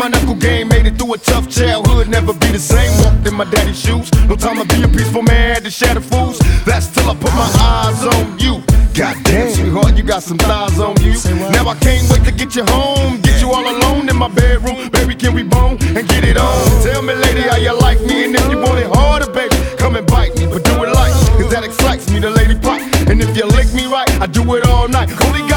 my knuckle game, made it through a tough childhood, never be the same. Walked in my daddy's shoes, no time to be a peaceful man, had to shatter fools. That's till I put my eyes on you. Goddamn, sweetheart, you got some thighs on you. Now I can't wait to get you home, get you all alone in my bedroom. Baby, can we bone and get it on? Tell me, lady, how you like me, and if you want it harder, baby, come and bite me, but do it light, cause that excites me, the lady pop. And if you lick me right, I do it all night. Only